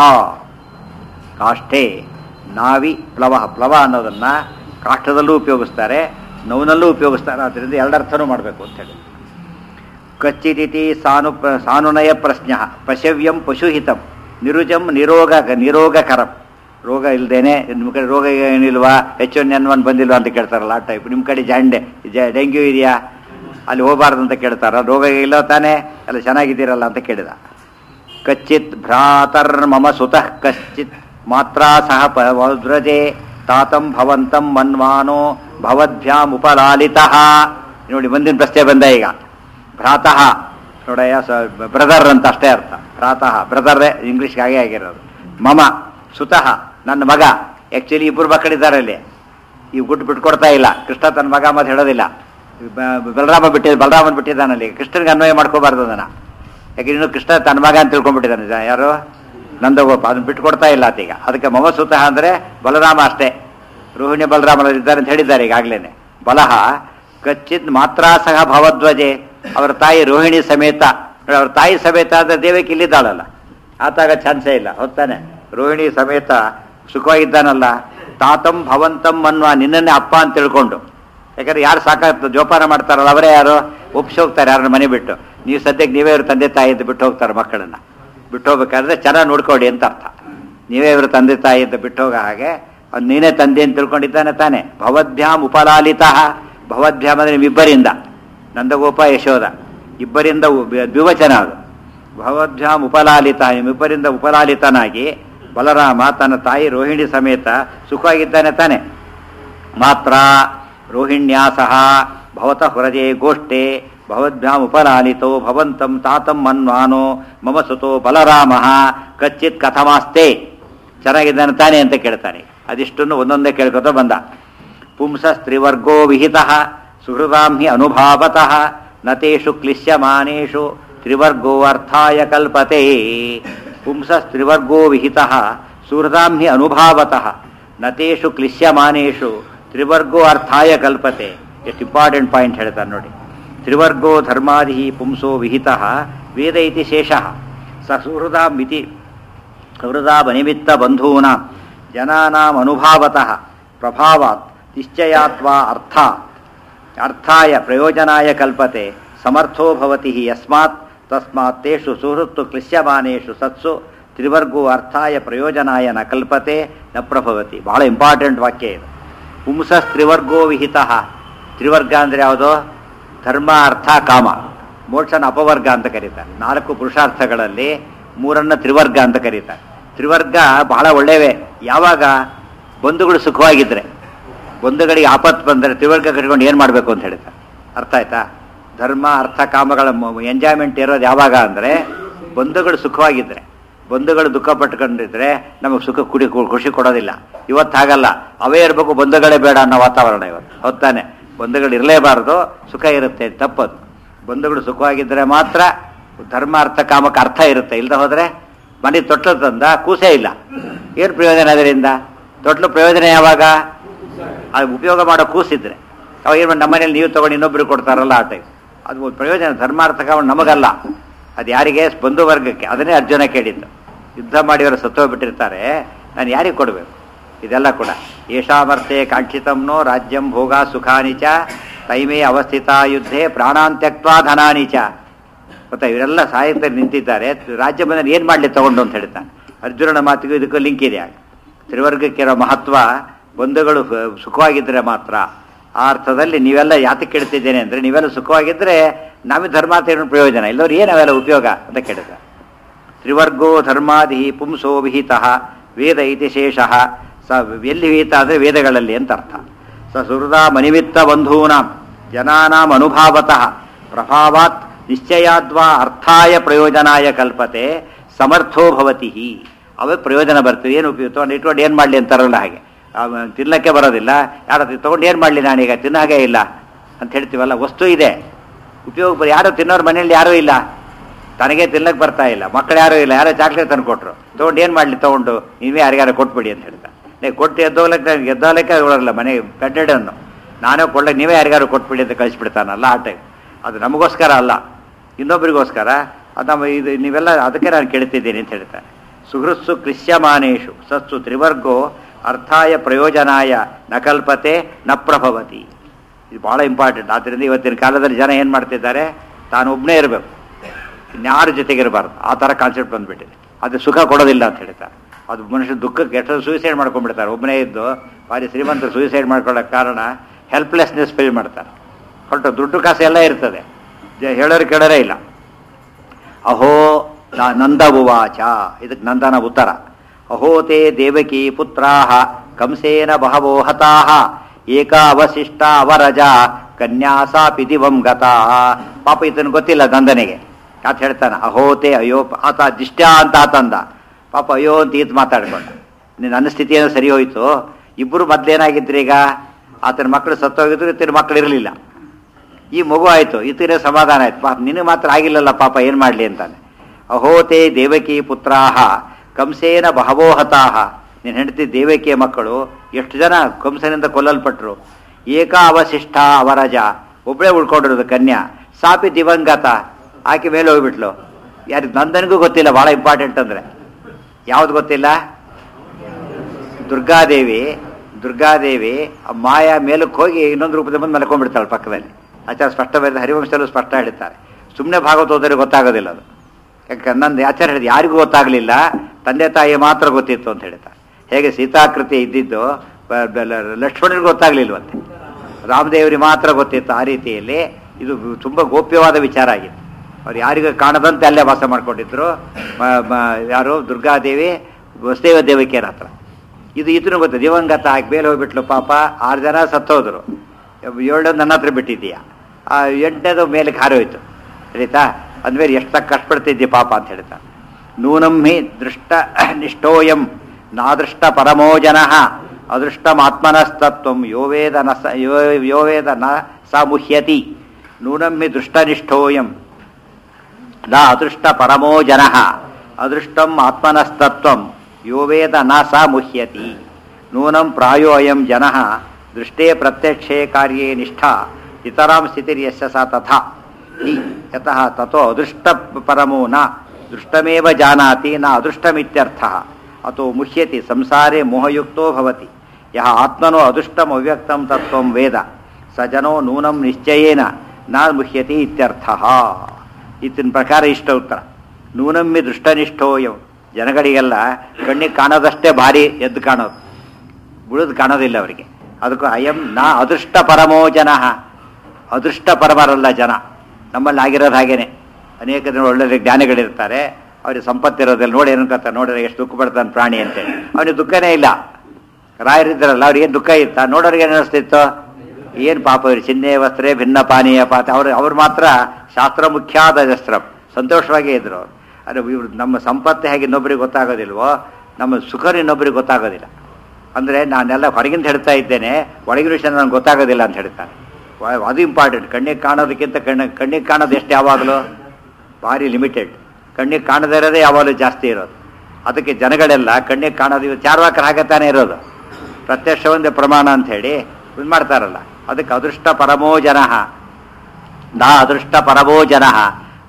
ಕಾಷ್ಠೇ ನಾವಿ ಪ್ಲವಃ, ಪ್ಲವ ಅನ್ನೋದನ್ನು ಕಾಷ್ಠದಲ್ಲೂ ಉಪಯೋಗಿಸ್ತಾರೆ, ನೌನಲ್ಲೂ ಉಪಯೋಗಿಸ್ತಾರೆ. ಆದ್ದರಿಂದ ಎರಡರ್ಥನೂ ಮಾಡಬೇಕು ಅಂತೇಳಿ. ಕಚ್ಚಿದಿತಿ ಸಾನುನಯ ಪ್ರಶ್ನ ಪಶವ್ಯಂ ಪಶುಹಿತಂ ನಿರುಜಂ ನಿರೋಗಕರಂ. ರೋಗ ಇಲ್ಲದೇನೆ, ನಿಮ್ಮ ಕಡೆ ರೋಗ ಏನಿಲ್ವಾ, H1N1 ಬಂದಿಲ್ವಾ ಅಂತ ಕೇಳ್ತಾರಲ್ಲ, ಆ ಟೈಪ್. ನಿಮ್ಮ ಕಡೆ ಡೆಂಗ್ಯೂ ಇದೆಯಾ, ಅಲ್ಲಿ ಹೋಗಬಾರ್ದು ಅಂತ ಕೇಳ್ತಾರ. ರೋಗ ಇಲ್ಲ ತಾನೇ, ಎಲ್ಲ ಚೆನ್ನಾಗಿದ್ದೀರಲ್ಲ ಅಂತ ಕೇಳಿದ. ಕಚ್ಚಿತ್ ಭ್ರಾತರ್ ಮಮ ಸುತಃ ಕಶ್ಚಿತ್ ಮಾತ್ರಾ ಸಹ ವಜ್ರಜೆ ತಾತಂ ಭವಂತಂ ಮನ್ವಾನೋ ಭವದ್ಭ್ಯಾಂ ಉಪಲಾಲಿತಃ. ನೋಡಿ ಮುಂದಿನ ಪ್ರಶ್ನೆ ಬಂದ ಈಗ. ಭ್ರಾತಃ ನೋಡಯ್ಯ, ಬ್ರದರ್ ಅಂತ ಅಷ್ಟೇ ಅರ್ಥ. ಭ್ರಾತಃ ಬ್ರದರ್, ಇಂಗ್ಲೀಷ್ಗೆ ಹಾಗೆ ಆಗಿರೋದು. ಮಮ ಸುತಃ ನನ್ನ ಮಗ. ಆ್ಯಕ್ಚುಲಿ ಇಬ್ಬರು ಮಕ್ಕಳಿದ್ದಾರೆ ಅಲ್ಲಿ, ಈ ಗುಟ್ಟು ಬಿಟ್ಕೊಡ್ತಾ ಇಲ್ಲ. ಕೃಷ್ಣ ತನ್ನ ಮಗ ಮತ್ತು ಹೇಳೋದಿಲ್ಲ. ಬಲರಾಮನ್ ಬಿಟ್ಟಿದ್ದಾನಲ್ಲಿ, ಕೃಷ್ಣನಿಗೆ ಅನ್ವಯ ಮಾಡ್ಕೋಬಾರ್ದು ಅದನ್ನು. ಯಾಕೆ ಇನ್ನು ಕೃಷ್ಣ ತನ್ನ ಮಗ ಅಂತ ತಿಳ್ಕೊಂಡ್ಬಿಟ್ಟಿದ್ದಾನೆ. ಯಾರು ನಂದಗೋಪ, ಅದನ್ನು ಬಿಟ್ಕೊಡ್ತಾ ಇಲ್ಲ ಆತೀಗ. ಅದಕ್ಕೆ ಮಮ ಸುತಃ ಅಂದರೆ ಬಲರಾಮ ಅಷ್ಟೇ. ರೋಹಿಣಿ ಬಲರಾಮರಿದ್ದಾರೆ ಅಂತ ಹೇಳಿದ್ದಾರೆ ಈಗಾಗಲೇ. ಬಲಹ ಕಚ್ಚಿತ್ ಮಾತ್ರಾ ಸಹ ಭವಧ್ವಜೆ, ಅವರ ತಾಯಿ ರೋಹಿಣಿ ಸಮೇತ. ಅವ್ರ ತಾಯಿ ಸಮೇತ ಅಂದರೆ ದೇವಕ್ಕೆ ಇಲ್ಲಿದ್ದಾಳಲ್ಲ, ಆತಾಗ ಚಾನ್ಸೇ ಇಲ್ಲ. ಹೊತ್ತಾನೆ ರೋಹಿಣಿ ಸಮೇತ ಸುಖವಾಗಿದ್ದಾನಲ್ಲ. ತಾತಂ ಭವಂತಂ ಮನ್ವ, ನಿನ್ನನ್ನೇ ಅಪ್ಪ ಅಂತ ತಿಳ್ಕೊಂಡು. ಯಾಕಂದ್ರೆ ಯಾರು ಸಾಕಾಗ್ತದೆ ಜೋಪಾನ ಮಾಡ್ತಾರಲ್ಲ ಅವರೇ ಯಾರು ಒಪ್ಸಿ ಹೋಗ್ತಾರೆ, ಯಾರನ್ನ ಮನೆ ಬಿಟ್ಟು. ನೀವು ಸದ್ಯಕ್ಕೆ ನೀವೇ ಇವ್ರ ತಂದೆ ತಾಯಿ ಅಂತ ಬಿಟ್ಟು ಹೋಗ್ತಾರೆ. ಮಕ್ಕಳನ್ನ ಬಿಟ್ಟು ಹೋಗ್ಬೇಕಾದ್ರೆ ಚೆನ್ನಾಗಿ ನೋಡ್ಕೊಡಿ ಅಂತ ಅರ್ಥ. ನೀವೇ ಇವ್ರ ತಂದೆ ತಾಯಿ ಅಂತ ಬಿಟ್ಟು ಹೋಗೋ ಹಾಗೆ ಅವ್ನು ನೀನೇ ತಂದೆ ಅಂತ ತಿಳ್ಕೊಂಡಿದ್ದಾನೆ ತಾನೆ. ಭವದ್ಭ್ಯಾಂ ಉಪಲಾಲಿತಃ, ಭವದ್ಭ್ಯಾಮ್ ಅಂದರೆ ನಿಮ್ಮಿಬ್ಬರಿಂದ, ನಂದಗೋಪ ಯಶೋಧ ಇಬ್ಬರಿಂದ ದ್ವಿವಚನ ಅದು. ಭವದ್ಭ್ಯಾಂ ಉಪಲಾಲಿತ, ನಿಮ್ಮಿಬ್ಬರಿಂದ ಉಪಲಾಲಿತನಾಗಿ ಬಲರಾಮ ತನ್ನ ತಾಯಿ ರೋಹಿಣಿ ಸಮೇತ ಸುಖವಾಗಿದ್ದಾನೆ ತಾನೆ. ಮಾತ್ರ ರೋಹಿಣ್ಯಾ ಸಹ ಭವತಃ ಹೃದಯ ಗೋಷ್ಠೆ ಭವದ್ಭ್ಯಾಂ ಉಪಲಾಲಿತೋ ಭವಂತಂ ತಾತಂ ಮನ್ವಾನೋ ಮಮ ಸುತೋ ಬಲರಾಮಃ ಕಚ್ಚಿತ್ ಕಥಮಾಸ್ತೆ. ಚೆನ್ನಾಗಿದ್ದಾನೆ ತಾನೆ ಅಂತ ಕೇಳ್ತಾನೆ. ಅದಿಷ್ಟನ್ನು ಒಂದೊಂದೇ ಕೇಳ್ಕೊತ ಬಂದ. ಪುಂಸಸ್ತ್ರಿವರ್ಗೋ ವಿಹಿತಃ ಸುಹೃದಾಂ ಹಿ ಅನುಭಾವತಃ ನತೇಷು ಕ್ಲಿಶ್ಯಮಾನೇಷು ತ್ರಿವರ್ಗೋ ಅರ್ಥಾಯ ಕಲ್ಪತೆ. ಪುಂಸಸ್ತ್ರಿವರ್ಗೋ ವಿಹಿತಃ ಸುಹೃದಾಂ ಹಿ ಅನುಭಾವತಃ ನತೇಷು ಕ್ಲಿಶ್ಯಮಾನೇಷು ತ್ರಿವರ್ಗೋ ಅರ್ಥಾಯ ಕಲ್ಪತೆ. ಎಷ್ಟು ಇಂಪಾರ್ಟೆಂಟ್ ಪಾಯಿಂಟ್ ಹೇಳ್ತಾನೆ ನೋಡಿ. ತ್ರಿವರ್ಗೋ ಧರ್ಮಾದಿ ಪುಂಸೋ ವಿಹಿತಃ ವೇದ ಇತಿ ಶೇಷಃ ಸ ಸುಹೃದಾಂ ಇತಿ ಸುಹೃದಾಬನಿಮಿತ್ತ ಬಂಧೂನಾಂ ಜನಾನಾಂ ಅನುಭಾವತಃ ಪ್ರಭಾವಾತ್ ನಿಶ್ಚಯಾತ್ವಾ ಅರ್ಥಾಯ ಪ್ರಯೋಜನಾಯ ಕಲ್ಪತೆ ಸಮರ್ಥೋ ಭವತಿ ಯಸ್ಮಾತ್ ತಸ್ಮಾತ್ ತೇಷು ಸುಹೃತ್ತು ಕ್ಲಿಶ್ಯಮಾನೇಷು ಸತ್ಸು ತ್ರಿವರ್ಗೋ ಅರ್ಥಾಯ ಪ್ರಯೋಜನಾಯ ನ ಕಲ್ಪತೆ ನ ಪ್ರಭವತಿ. ಬಹಳ ಇಂಪಾರ್ಟೆಂಟ್ ವಾಕ್ಯ ಇದು. ಪುಂಸಸ್ ತ್ರಿವರ್ಗೋ ವಿಹಿತಃ. ತ್ರಿವರ್ಗ ಅಂದರೆ ಯಾವುದು? ಧರ್ಮ ಅರ್ಥ ಕಾಮ. ಮೋಕ್ಷನ ಅಪವರ್ಗ ಅಂತ ಕರೀತಾರೆ. 4 ಪುರುಷಾರ್ಥಗಳಲ್ಲಿ 3 ತ್ರಿವರ್ಗ ಅಂತ ಕರೀತಾರೆ. ತ್ರಿವರ್ಗ ಬಹಳ ಒಳ್ಳೆಯವೇ. ಯಾವಾಗ ಬಂಧುಗಳು ಸುಖವಾಗಿದ್ದರೆ, ಬಂಧುಗಳಿಗೆ ಆಪತ್ತು ಬಂದರೆ ತ್ರಿವರ್ಗ ಕಟ್ಕೊಂಡು ಏನು ಮಾಡಬೇಕು ಅಂತ ಹೇಳ್ತಾರೆ. ಅರ್ಥ ಆಯ್ತಾ? ಧರ್ಮ ಅರ್ಥ ಕಾಮಗಳ ಎಂಜಾಯ್ಮೆಂಟ್ ಇರೋದು ಯಾವಾಗ ಅಂದರೆ ಬಂಧುಗಳು ಸುಖವಾಗಿದ್ದರೆ. ಬಂಧುಗಳು ದುಃಖ ಪಟ್ಕೊಂಡಿದ್ರೆ ನಮಗೆ ಸುಖ ಖುಷಿ ಕೊಡೋದಿಲ್ಲ. ಇವತ್ತು ಹಾಗಲ್ಲ, ಅವೇ ಇರಬೇಕು, ಬಂಧುಗಳೇ ಬೇಡ ಅನ್ನೋ ವಾತಾವರಣ ಇವತ್ತು. ಹೊತ್ತಾನೆ ಬಂಧುಗಳು ಇರಲೇಬಾರ್ದು, ಸುಖ ಇರುತ್ತೆ, ತಪ್ಪದು. ಬಂಧುಗಳು ಸುಖವಾಗಿದ್ದರೆ ಮಾತ್ರ ಧರ್ಮ ಅರ್ಥ ಕಾಮಕ್ಕೆ ಅರ್ಥ ಇರುತ್ತೆ. ಇಲ್ಲದೆ ಹೋದರೆ ಮನೆ ತೊಟ್ಲು ತಂದ ಕೂಸೇ ಇಲ್ಲ, ಏನು ಪ್ರಯೋಜನ ಅದರಿಂದ? ತೊಟ್ಲು ಪ್ರಯೋಜನ ಯಾವಾಗ? ಅದು ಉಪಯೋಗ ಮಾಡೋ ಕೂಸಿದ್ರೆ. ಅವಾಗ ಏನು, ನಮ್ಮ ಮನೇಲಿ ನೀವು ತೊಗೊಂಡು ಇನ್ನೊಬ್ಬರು ಕೊಡ್ತಾರಲ್ಲ ಆ ಟೈಪ್. ಅದು ಪ್ರಯೋಜನ. ಧರ್ಮಾರ್ಥ ಕಾಮ ನಮಗಲ್ಲ, ಅದು ಯಾರಿಗೆ? ಬಂಧುವರ್ಗಕ್ಕೆ. ಅದನ್ನೇ ಅರ್ಜುನ ಕೇಳಿದ್ದು. ಯುದ್ಧ ಮಾಡಿಯವರು ಸತ್ತೋಗ್ಬಿಟ್ಟಿರ್ತಾರೆ, ನಾನು ಯಾರಿಗೆ ಕೊಡಬೇಕು? ಇದೆಲ್ಲ ಕೂಡ ಏಷಾಮರ್ಥೆ ಕಾಂಕ್ಷಿತಂನೋ ರಾಜ್ಯಂ ಭೋಗ ಸುಖಾನಿ ಚ ತೈಮೇ ಅವಸ್ಥಿತ ಯುದ್ಧೇ ಪ್ರಾಣಾಂತ್ಯಕ್ವಾ ಧನಾನಿ ಚ. ಗೊತ್ತಾ, ಇವರೆಲ್ಲ ಸಾಹಿತ್ಯದಲ್ಲಿ ನಿಂತಿದ್ದಾರೆ, ರಾಜ್ಯ ಬಂದರೆ ಏನು ಮಾಡಲಿ ತಗೊಂಡು ಅಂತ ಹೇಳ್ತಾನೆ. ಅರ್ಜುನನ ಮಾತಿಗೂ ಇದಕ್ಕೂ ಲಿಂಕ್ ಇದೆ. ತ್ರಿವರ್ಗಕ್ಕಿರೋ ಮಹತ್ವ ಬಂಧುಗಳು ಸುಖವಾಗಿದ್ದರೆ ಮಾತ್ರ. ಆ ಅರ್ಥದಲ್ಲಿ ನೀವೆಲ್ಲ ಯಾತಕ್ಕೆ ಕೇಳ್ತಿದ್ದೇನೆ ಅಂದರೆ, ನೀವೆಲ್ಲ ಸುಖವಾಗಿದ್ದರೆ ನಾವೇ ಧರ್ಮಾರ್ಥೇನ ಪ್ರಯೋಜನ, ಇಲ್ಲವ್ರು ಏನು ಅವೆಲ್ಲ ಉಪಯೋಗ ಅಂತ ಕೇಳಿದ. ತ್ರಿವರ್ಗೋ ಧರ್ಮಾದಿ ಪುಂಸೋ ವಿಹಿತಃ ವೇದ ಇತಿ ಶೇಷಃ. ಎಲ್ಲಿ ವಿಹಿತ ಅಂದರೆ ವೇದಗಳಲ್ಲಿ ಅಂತ ಅರ್ಥ. ಸುಹೃದ ಮನಿಮಿತ್ತ ಬಂಧೂನಾಂ ಜನಾನಾಂ ಅನುಭಾವತಃ ಪ್ರಭಾವಾತ್ ನಿಶ್ಚಯಾದ್ವಾ ಅರ್ಥಾಯ ಪ್ರಯೋಜನಾಯ ಕಲ್ಪತೆ ಸಮರ್ಥೋ ಭವತಿ. ಅವೇ ಪ್ರಯೋಜನ ಬರ್ತೀವಿ. ಏನು ಉಪಯುಕ್ತ ಇಟ್ಕೊಂಡು ಏನು ಮಾಡಲಿ ಅಂತಾರಲ್ಲ ಹಾಗೆ, ತಿನ್ನಕ್ಕೆ ಬರೋದಿಲ್ಲ, ಯಾರು ತೊಗೊಂಡು ಏನು ಮಾಡಲಿ ನಾನೀಗ, ತಿನ್ನಾಗೇ ಇಲ್ಲ ಅಂತ ಹೇಳ್ತೀವಲ್ಲ. ವಸ್ತು ಇದೆ, ಉಪಯೋಗ. ಯಾರು ತಿನ್ನೋರು ಮನೇಲಿ ಯಾರೂ ಇಲ್ಲ, ತನಗೆ ತಿನ್ನಕ್ಕೆ ಬರ್ತಾ ಇಲ್ಲ, ಮಕ್ಕಳು ಯಾರೂ ಇಲ್ಲ, ಯಾರೋ ಚಾಕ್ಲೇಟ್ ತಂದು ಕೊಟ್ಟರು, ತೊಗೊಂಡು ಏನು ಮಾಡಲಿ, ತೊಗೊಂಡು ನೀವೇ ಯಾರಿಗಾರು ಕೊಟ್ಬಿಡಿ ಅಂತ ಹೇಳ್ತಾರೆ. ಕೊಟ್ಟು ಎದ್ದೋಗ್ಲಿಕ್ಕೆ ಬರಲ್ಲ, ಮನೆಗೆ ಬೆಡ್ಡನ್ನು ನಾನೇ ಕೊಡ್ಲಿಕ್ಕೆ ನೀವೇ ಯಾರಿಗಾರು ಕೊಟ್ಬಿಡಿ ಅಂತ ಕಳಿಸ್ಬಿಡ್ತಾನಲ್ಲ, ಆ ಟೈಮ್. ಅದು ನಮಗೋಸ್ಕರ ಅಲ್ಲ, ಇನ್ನೊಬ್ಬರಿಗೋಸ್ಕರ. ಅದು ನಮ್ಮ ಇದು ನೀವೆಲ್ಲ ಅದಕ್ಕೆ ನಾನು ಕೇಳ್ತಿದ್ದೀನಿ ಅಂತ ಹೇಳ್ತಾರೆ. ಸುಹೃತ್ಸು ಕೃಷ್ಯಮಾನೇಶು ಸತ್ಸು ತ್ರಿವರ್ಗೋ ಅರ್ಥಾಯ ಪ್ರಯೋಜನಾಯ ನ ಕಲ್ಪತೆ ನ ಪ್ರಭವತಿ. ಇದು ಭಾಳ ಇಂಪಾರ್ಟೆಂಟ್. ಆದ್ದರಿಂದ ಇವತ್ತಿನ ಕಾಲದಲ್ಲಿ ಜನ ಏನು ಮಾಡ್ತಿದ್ದಾರೆ, ತಾನು ಒಬ್ಬನೇ ಇರಬೇಕು, ಇನ್ಯಾರ ಜೊತೆಗಿರಬಾರ್ದು, ಆ ಥರ ಕಾನ್ಸೆಪ್ಟ್ ಬಂದುಬಿಟ್ಟಿದೆ. ಅದು ಸುಖ ಕೊಡೋದಿಲ್ಲ ಅಂತ ಹೇಳ್ತಾರೆ. ಅದು ಮನುಷ್ಯ ದುಃಖಕ್ಕೆ ಎಷ್ಟೋ ಸೂಸೈಡ್ ಮಾಡ್ಕೊಂಡ್ಬಿಡ್ತಾರೆ. ಒಬ್ಬನೇ ಇದ್ದು ಭಾರಿ ಶ್ರೀಮಂತರು ಸೂಸೈಡ್ ಮಾಡ್ಕೊಳ್ಳೋಕೆ ಕಾರಣ ಹೆಲ್ಪ್ಲೆಸ್ನೆಸ್ ಫೀಲ್ ಮಾಡ್ತಾರೆ. ಹೊರಟು ದುಡ್ಡು ಕಾಸು ಎಲ್ಲ ಇರ್ತದೆ, ಹೇಳೋರು ಕೇಳೋರೇ ಇಲ್ಲ. ಅಹೋ ನಂದ ಉವಾಚ, ಇದಕ್ಕೆ ನಂದನ ಉತ್ತರ. ಅಹೋತೆ ದೇವಕಿ ಪುತ್ರಾಹ ಕಂಸೇನ ಬಹವೋ ಹತಾಹ ಏಕ ಅವಶಿಷ್ಟ ಅವರಜ ಕನ್ಯಾಸಾಪಿ ದಿವಂ ಗತಾ. ಪಾಪ ಇದನ್ನು ಗೊತ್ತಿಲ್ಲ ನಂದನಿಗೆ. ಆತ ಹೇಳ್ತಾನೆ ಅಹೋತೆ, ಅಯ್ಯೋ ಆತ ದಿಷ್ಟ ಅಂತ ಆತಂದ. ಪಾಪ ಅಯ್ಯೋ ಅಂತ ಈತ ಮಾತಾಡ್ಕೊಂಡ. ನನ್ನ ಸ್ಥಿತಿಯನ್ನು ಸರಿ ಹೋಯ್ತು. ಇಬ್ಬರು ಮೊದಲೇನಾಗಿದ್ರಿ, ಈಗ ಆತನ ಮಕ್ಕಳು ಸತ್ತೋಗಿದ್ರು, ಇತ್ತಿನ ಮಕ್ಕಳು ಇರಲಿಲ್ಲ. ಈ ಮಗು ಆಯಿತು, ಇತ್ತಿನ ಸಮಾಧಾನ ಆಯ್ತು. ಪಾಪ ನಿನಗೆ ಮಾತ್ರ ಆಗಿಲ್ಲಲ್ಲ, ಪಾಪ ಏನು ಮಾಡಲಿ ಅಂತಾನೆ. ಅಹೋತೆ ದೇವಕಿ ಪುತ್ರಾಹ ಕಂಸೇನ ಬಹವೋ ಹತಾಹ. ನೀನು ಹೆಂಡತಿ ದೇವಕಿಯ ಮಕ್ಕಳು ಎಷ್ಟು ಜನ ಕಂಸನಿಂದ ಕೊಲ್ಲಲ್ಪಟ್ರು. ಏಕ ಅವಶಿಷ್ಟ ಅವರಜ, ಒಬ್ಬಳೇ ಉಳ್ಕೊಂಡಿರೋದು ಕನ್ಯಾ. ಸಾಪಿ ದಿವಂಗತ, ಆಕೆ ಮೇಲೆ ಹೋಗ್ಬಿಟ್ಲು. ಯಾರಿಗೆ? ನಂದನಿಗೂ ಗೊತ್ತಿಲ್ಲ. ಭಾಳ ಇಂಪಾರ್ಟೆಂಟ್ ಅಂದರೆ ಯಾವ್ದು ಗೊತ್ತಿಲ್ಲ? ದುರ್ಗಾದೇವಿ ಮಾಯಾ ಮೇಲಕ್ಕೆ ಹೋಗಿ ಇನ್ನೊಂದು ರೂಪದ ಬಂದು ಮಲ್ಕೊಂಡ್ಬಿಡ್ತಾಳೆ ಪಕ್ಕದಲ್ಲಿ. ಆಚಾರ ಸ್ಪಷ್ಟ ಬರೆದ, ಹರಿವಂಶದಲ್ಲೂ ಸ್ಪಷ್ಟ ಹೇಳ್ತಾರೆ. ಸುಮ್ಮನೆ ಭಾಗವತ ಹೋದರೆ ಗೊತ್ತಾಗೋದಿಲ್ಲ ಅದು. ಯಾಕೆ ನಂದು ಆಚಾರ ಹೇಳಿದ ಯಾರಿಗೂ ಗೊತ್ತಾಗಲಿಲ್ಲ, ತಂದೆ ತಾಯಿ ಮಾತ್ರ ಗೊತ್ತಿತ್ತು ಅಂತ ಹೇಳ್ತಾರೆ. ಹೇಗೆ ಸೀತಾಕೃತಿ ಇದ್ದಿದ್ದು ಲಕ್ಷ್ಮಣನಿಗೆ ಗೊತ್ತಾಗ್ಲಿಲ್ವಂತೆ, ರಾಮದೇವರಿಗೆ ಮಾತ್ರ ಗೊತ್ತಿತ್ತು. ಆ ರೀತಿಯಲ್ಲಿ ಇದು ತುಂಬ ಗೋಪ್ಯವಾದ ವಿಚಾರ ಆಗಿತ್ತು. ಅವ್ರು ಯಾರಿಗೂ ಕಾಣದಂತೆ ಅಲ್ಲೇ ವಾಸ ಮಾಡ್ಕೊಂಡಿದ್ರು. ಯಾರು? ದುರ್ಗಾದೇವಿ ವಸುದೇವ ದೇವಕಿಯರ ಹತ್ರ. ಇದು ಇದನ್ನು ಗೊತ್ತು. ದಿವಂಗತ ಆಗಿ ಬೇಲೆ ಹೋಗ್ಬಿಟ್ಲು ಪಾಪ. 6 ಜನ ಸತ್ತೋದ್ರು. 7 ನನ್ನ ಹತ್ರ ಬಿಟ್ಟಿದ್ದೀಯ. ಆ 8ನೇದು ಮೇಲಕ್ಕೆ ಹಾರೋಯ್ತು. ಆಯ್ತಾ? ಅಂದ್ಮೇಲೆ ಎಷ್ಟು ಕಷ್ಟಪಡ್ತಿದ್ದಿ ಪಾಪ ಅಂತ ಹೇಳ್ತಾ. ನೂನಮ್ಮಿ ದೃಷ್ಟ ನಿಷ್ಠೋಯಂ ನಾದೃಷ್ಟ ಪರಮೋ ಜನಃ ಅದೃಷ್ಟಮಾತ್ಮನಸ್ತತ್ವಂ ಯೋ ವೇದ ನ ಸ ಮುಹ್ಯತಿ. ನೂನಮ್ಮಿ ದೃಷ್ಟನಿಷ್ಠೋಯಂ ನ ಅದೃಷ್ಟ ಪರಮೋ ಜನಃ ಅದೃಷ್ಟಂ ಆತ್ಮನಸ್ತತ್ವಂ ಯೋ ವೇದ ನ ಸ ಮುಹ್ಯತಿ. ನೂನಂ ಪ್ರಾಯೋ ಅಯಂ ಜನಃ ದೃಷ್ಟೇ ಪ್ರತ್ಯಕ್ಷೇ ಕಾರ್ಯೇ ನಿಷ್ಠಾ ಇತರಾಂ ಸ್ಥಿತಿರ್ಯಸ್ಯ ಸ ತಥಾ ಹಿ ಯತಃ ತತೋ ಅದೃಷ್ಟ ಪರಮೋ ನ ದೃಷ್ಟಮೇವ ಜಾನಾತಿ ನ ಅದೃಷ್ಟಮಿತ್ಯರ್ಥಃ ಅತೋ ಮುಹ್ಯತಿ ಸಂಸಾರೇ ಮೋಹಯುಕ್ತೋ ಭವತಿ. ಯಹ ಆತ್ಮನೋ ಅದೃಷ್ಟಂ ಅವ್ಯಕ್ತಂ ತತ್ವಂ ವೇದ ಸ ಜನೋ ನೂನಂ ನಿಶ್ಚಯೇನ ನ ಮುಹ್ಯತಿ ಇತ್ಯರ್ಥಃ. ಇತ್ತಿನ ಪ್ರಕಾರ ಇಷ್ಟ ಉತ್ತರ. ನೂನಮ್ಮಿ ದೃಷ್ಟನಿಷ್ಠೋಯಂ, ಜನಗಳಿಗೆಲ್ಲ ಕಣ್ಣಿಗೆ ಕಾಣೋದಷ್ಟೇ ಭಾರಿ ಎದ್ದು ಕಾಣೋದು, ಉಳಿದು ಕಾಣೋದಿಲ್ಲ ಅವರಿಗೆ. ಅದಕ್ಕೂ ಅಯಂ ನ ಅದೃಷ್ಟ ಪರಮೋ ಜನಃ, ಅದೃಷ್ಟ ಪರಮರಲ್ಲ ಜನ. ನಮ್ಮಲ್ಲಿ ಆಗಿರೋದು ಹಾಗೇನೆ. ಅನೇಕ ಜನ ಒಳ್ಳೆ ಜ್ಞಾನಿಗಳಿರ್ತಾರೆ, ಅವ್ರಿಗೆ ಸಂಪತ್ತಿರೋದಿಲ್ಲ. ನೋಡಿ ಏನಂತಾರೆ, ನೋಡಿದ್ರೆ ಎಷ್ಟು ದುಃಖ ಪಡ್ತಾನೆ ಪ್ರಾಣಿ ಅಂತೇಳಿ. ಅವನಿಗೆ ದುಃಖನೇ ಇಲ್ಲ. ರಾಯರಿದ್ದಾರಲ್ಲ, ಅವ್ರಿಗೇನು ದುಃಖ ಇತ್ತ? ನೋಡೋರಿಗೆ ಏನು ಅನಿಸ್ತಿತ್ತು? ಏನು ಪಾಪ ಇವ್ರು ಚಿನ್ನೆ ವಸ್ತ್ರೇ ಭಿನ್ನ ಪಾನೀಯ ಪಾತ. ಅವ್ರು ಮಾತ್ರ ಶಾಸ್ತ್ರ ಮುಖ್ಯಾದ ಶಸ್ತ್ರ ಸಂತೋಷವಾಗೇ ಇದ್ರು ಅವರು. ಆದರೆ ಇವ್ರು ನಮ್ಮ ಸಂಪತ್ತು ಹೇಗೆ ಇನ್ನೊಬ್ಬರಿಗೆ ಗೊತ್ತಾಗೋದಿಲ್ವೋ, ನಮ್ಮ ಸುಖ ಇನ್ನೊಬ್ಬರಿಗೆ ಗೊತ್ತಾಗೋದಿಲ್ಲ. ಅಂದರೆ ನಾನೆಲ್ಲ ಹೊರಗಿಂದ ಹೇಳ್ತಾ ಇದ್ದೇನೆ, ಒಳಗಿನ ವಿಷಯ ನನಗೆ ಗೊತ್ತಾಗೋದಿಲ್ಲ ಅಂತ ಹೇಳ್ತಾನೆ. ಅದು ಇಂಪಾರ್ಟೆಂಟ್. ಕಣ್ಣಿಗೆ ಕಾಣೋದಕ್ಕಿಂತ ಕಣ್ಣಿಗೆ ಕಾಣೋದು ಎಷ್ಟು ಯಾವಾಗಲೂ ಭಾರಿ ಲಿಮಿಟೆಡ್. ಕಣ್ಣಿಗೆ ಕಾಣದೇ ಇರೋದೇ ಯಾವಾಗಲೂ ಜಾಸ್ತಿ ಇರೋದು. ಅದಕ್ಕೆ ಜನಗಳೆಲ್ಲ ಕಣ್ಣಿಗೆ ಕಾಣೋದು ಇವತ್ತು ಚಾರ್ವಾಕರ ಹಾಗೆ ತಾನೇ ಇರೋದು. ಪ್ರತ್ಯಕ್ಷ ಒಂದೇ ಪ್ರಮಾಣ ಅಂಥೇಳಿ ಇದು ಮಾಡ್ತಾರಲ್ಲ. ಅದಕ್ಕೆ ಅದೃಷ್ಟ ಪರಮೋ ಜನಃ ನಾ ಅದೃಷ್ಟ ಪರಮೋ ಜನಃ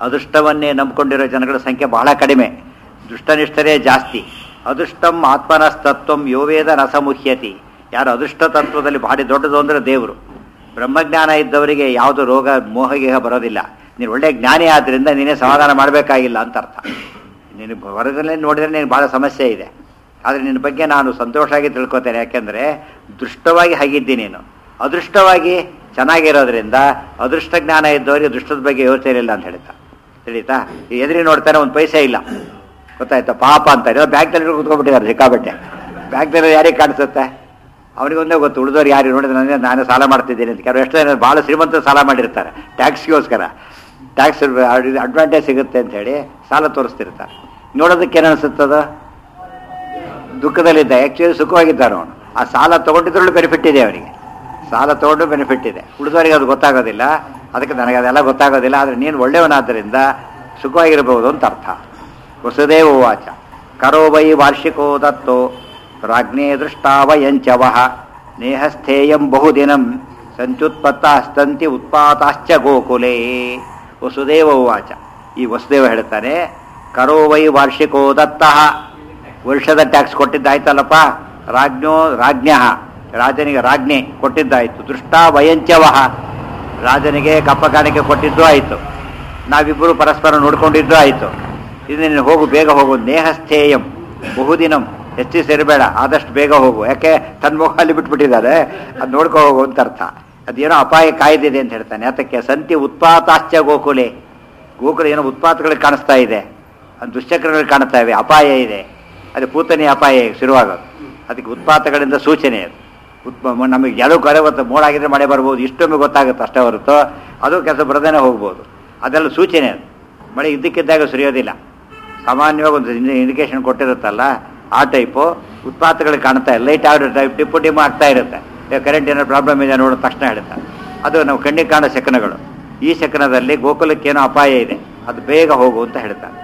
ಅದೃಷ್ಟವನ್ನೇ ನಂಬಿಕೊಂಡಿರೋ ಜನಗಳ ಸಂಖ್ಯೆ ಬಹಳ ಕಡಿಮೆ, ದುಷ್ಟನಿಷ್ಠರೇ ಜಾಸ್ತಿ. ಅದೃಷ್ಟಂ ಆತ್ಮನಸ್ತತ್ವಂ ಯೋವೇದ ರಸಮುಹ್ಯತಿ. ಯಾರು ಅದೃಷ್ಟ ತತ್ವದಲ್ಲಿ ಭಾರಿ ದೊಡ್ಡದು ಅಂದರೆ ದೇವರು. ಬ್ರಹ್ಮಜ್ಞಾನ ಇದ್ದವರಿಗೆ ಯಾವುದು ರೋಗ ಮೋಹಗೀಹ ಬರೋದಿಲ್ಲ. ನೀನು ಒಳ್ಳೆ ಜ್ಞಾನಿ ಆದ್ದರಿಂದ ನೀನೇ ಸಮಾಧಾನ ಮಾಡಬೇಕಾಗಿಲ್ಲ ಅಂತ ಅರ್ಥ. ನೀನು ಹೊರಗಲ್ಲೇ ನೋಡಿದರೆ ನೀನು ಭಾಳ ಸಮಸ್ಯೆ ಇದೆ. ಆದರೆ ನಿನ್ನ ಬಗ್ಗೆ ನಾನು ಸಂತೋಷವಾಗಿ ತಿಳ್ಕೊತೇನೆ, ಯಾಕೆಂದರೆ ದೃಷ್ಟವಾಗಿ ಹಾಗಿದ್ದೀನಿ ನೀನು. ಅದೃಷ್ಟವಾಗಿ ಚೆನ್ನಾಗಿರೋದ್ರಿಂದ ಅದೃಷ್ಟ ಜ್ಞಾನ ಇದ್ದವರಿಗೆ ದೃಷ್ಟದ ಬಗ್ಗೆ ಯೋಚನೆ ಇಲ್ಲ ಅಂತ ಹೇಳ್ತಾ ತಿಳಿತಾ. ಎದುರಿ ನೋಡ್ತಾನೆ ಒಂದು ಪೈಸೆ ಇಲ್ಲ, ಗೊತ್ತಾಯ್ತಾ, ಪಾಪ ಅಂತಾರೆ. ಬ್ಯಾಂಕ್ನಲ್ಲಿ ಕೂತ್ಕೊಂಡ್ಬಿಟ್ಟಿದ್ದಾರೆ ಸಿಕ್ಕಾಬಟ್ಟೆ. ಬ್ಯಾಂಕ್ನಲ್ಲಿ ಯಾರಿಗೆ ಕಾಣಿಸುತ್ತೆ? ಅವನಿಗೊಂದೇ ಗೊತ್ತು, ಉಳಿದವ್ರು ಯಾರು ನೋಡಿದ್ರೆ ನಾನು ಸಾಲ ಮಾಡ್ತಿದ್ದೀನಿ ಅಂತ. ಕೆಲವು ಎಷ್ಟು ಜನ ಭಾಳ ಶ್ರೀಮಂತ ಸಾಲ ಮಾಡಿರ್ತಾರೆ ಟ್ಯಾಕ್ಸ್ಗೋಸ್ಕರ, ಟ್ಯಾಕ್ಸ್ ಅಡ್ವಾಂಟೇಜ್ ಸಿಗುತ್ತೆ ಅಂತ ಹೇಳಿ ಸಾಲ ತೋರಿಸ್ತಿರ್ತಾರೆ. ನೋಡೋದಕ್ಕೆ ಏನು ಅನಿಸುತ್ತದ? ದುಃಖದಲ್ಲಿದ್ದ, ಆ್ಯಕ್ಚುಲಿ ಸುಖವಾಗಿದ್ದಾನೆ ಅವನು. ಆ ಸಾಲ ತೊಗೊಂಡಿದ್ರಲ್ಲೂ ಬೆನಿಫಿಟ್ ಇದೆ ಅವನಿಗೆ, ಸಾಲ ತೊಗೊಂಡು ಬೆನಿಫಿಟ್ ಇದೆ. ಉಳಿದವರಿಗೆ ಅದು ಗೊತ್ತಾಗೋದಿಲ್ಲ, ಅದಕ್ಕೆ ನನಗೆ ಅದೆಲ್ಲ ಗೊತ್ತಾಗೋದಿಲ್ಲ. ಆದರೆ ನೀನು ಒಳ್ಳೆಯವನಾದ್ದರಿಂದ ಸುಖವಾಗಿರಬಹುದು ಅಂತ ಅರ್ಥ. ವಸುದೇವ ಉವಾಚ ಕರೋ ವೈ ವಾರ್ಷಿಕೋ ದತ್ತೋ ರಾಜ್ಞೇ ದೃಷ್ಟಾವಯಂಚವಃ ನೇಹಸ್ಥೇಯಂ ಬಹುದಿನಂ ಸಂಚುತ್ಪತ್ತಾಸ್ತಂತಿ ಉತ್ಪಾತಾಶ್ಚ ಗೋಕುಲೇ. ವಸುದೇವ ಉವಾಚ, ಈ ವಸುದೇವ ಹೇಳ್ತಾನೆ, ಕರೋ ವೈ ವಾರ್ಷಿಕೋ ದತ್ತಃ, ವರ್ಷದ ಟ್ಯಾಕ್ಸ್ ಕೊಟ್ಟಿದ್ದಾಯ್ತಲ್ಲಪ್ಪ. ರಾಜ್ಞ ರಾಜನಿಗೆ ರಾಜ್ಞೆ ಕೊಟ್ಟಿದ್ದಾಯಿತು. ದೃಷ್ಟಾವಯಂಚವಃ, ರಾಜನಿಗೆ ಕಪ್ಪ ಕಾಣಿಕೆ ಕೊಟ್ಟಿದ್ದು ಆಯಿತು. ನಾವಿಬ್ಬರು ಪರಸ್ಪರ ನೋಡ್ಕೊಂಡಿದ್ದು ಆಯಿತು. ಇದು ನೀನು ಹೋಗು, ಬೇಗ ಹೋಗು. ನೇಹಸ್ಥೇಯಂ ಬಹುದಿನಂ, ಹೆಚ್ಚು ಸೇರಬೇಡ, ಆದಷ್ಟು ಬೇಗ ಹೋಗು. ಯಾಕೆ ತನ್ನ ಮುಖ ಅಲ್ಲಿ ಬಿಟ್ಬಿಟ್ಟಿದ್ದಾರೆ, ಅದು ನೋಡ್ಕೊ ಹೋಗು ಅಂತ ಅರ್ಥ. ಅದೇನೋ ಅಪಾಯ ಕಾಯ್ದಿದೆ ಅಂತ ಹೇಳ್ತಾನೆ. ಅದಕ್ಕೆ ಸಂತಿ ಉತ್ಪಾತಾಶ್ಚ ಗೋಕುಲೆ, ಗೋಕುಲ ಏನೋ ಉತ್ಪಾತಗಳಿಗೆ ಕಾಣಿಸ್ತಾ ಇದೆ, ಅದು ದುಶ್ಚಕ್ರಗಳಿಗೆ ಕಾಣ್ತಾ ಇವೆ, ಅಪಾಯ ಇದೆ. ಅದು ಪೂತನಿ ಅಪಾಯ ಶುರುವಾಗೋದು. ಅದಕ್ಕೆ ಉತ್ಪಾತಗಳಿಂದ ಸೂಚನೆ ಅದು. ನಮಗೆ ಎಲ್ಲೂ ಕರೆ ಗೊತ್ತು, ಮೋಡಾಗಿದ್ರೆ ಮಳೆ ಬರ್ಬೋದು, ಇಷ್ಟೊಮ್ಮೆ ಗೊತ್ತಾಗುತ್ತೆ ಅಷ್ಟೇ ಹೊರತು ಅದು ಕೆಲಸ ಬರದೇನೆ ಹೋಗ್ಬೋದು. ಅದೆಲ್ಲ ಸೂಚನೆ ಅದು. ಮಳೆ ಇದ್ದಕ್ಕಿದ್ದಾಗ ಸುರಿಯೋದಿಲ್ಲ. ಸಾಮಾನ್ಯವಾಗಿ ಒಂದು ಇಂಡಿಕೇಶನ್ ಕೊಟ್ಟಿರುತ್ತಲ್ಲ, ಆ ಟೈಪು ಉತ್ಪಾತಗಳಿಗೆ ಕಾಣ್ತಾ ಇಲ್ಲ. ಲೈಟ್ ಯಾವ ಟೈಪ್ ಟಿಪ್ಪು ಟಿಮ್ಮು ಆಗ್ತಾ ಇರುತ್ತೆ. ಕರೆಂಟ್ ಏನಾದ್ರು ಪ್ರಾಬ್ಲಮ್ ಇದೆ ನೋಡೋ ತಕ್ಷಣ ಹೇಳುತ್ತೆ. ಅದು ನಾವು ಕಣ್ಣಿಗೆ ಕಾಣೋ ಶಕನಗಳು. ಈ ಶಕನದಲ್ಲಿ ಗೋಕುಲಕ್ಕೇನೋ ಅಪಾಯ ಇದೆ, ಅದು ಬೇಗ ಹೋಗು ಅಂತ ಹೇಳ್ತಾರೆ.